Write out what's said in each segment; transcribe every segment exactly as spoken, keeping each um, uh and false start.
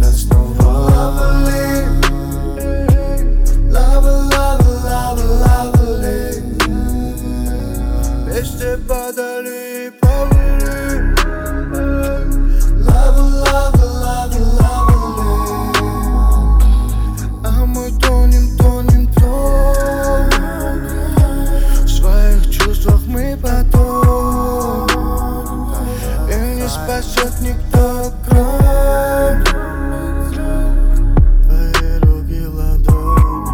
меня снова Lovely, lava, lava, lava, lovely. Вместе падали и плавали. Lava, lava, lava, lovely. А мы тонем, тонем, тонем. В своих чувствах мы потом. И не спасет никто, кроме твои руки ладони.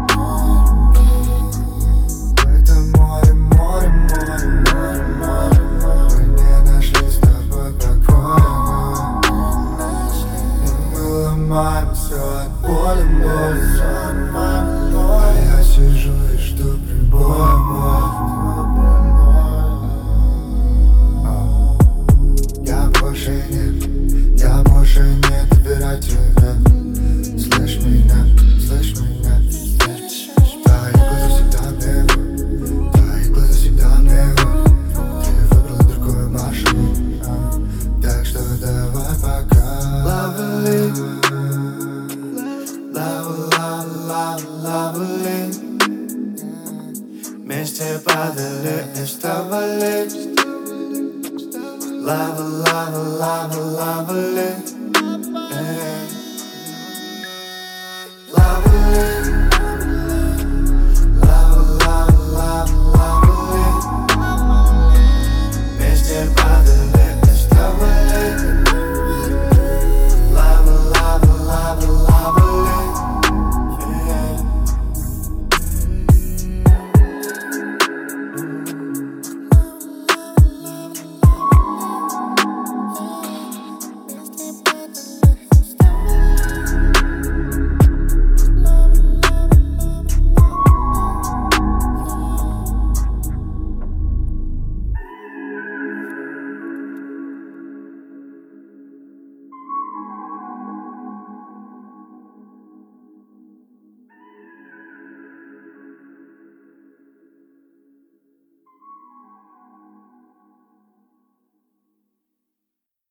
Это море, море, море, море, море, море. Мы не нашли с тобой покоя. Мы ломаем все от боли, боли. А я сижу и жду прибоя. Я больше не, я больше не доверяю тебе. Слышь меня, слышь меня, слышь. Твои глаза всегда бегут, твои глаза всегда бегут. Ты выбрала другую машину, так что давай пока. Lovely, lava, lava, lava, lovely. Вместе падали и вставали. Lava,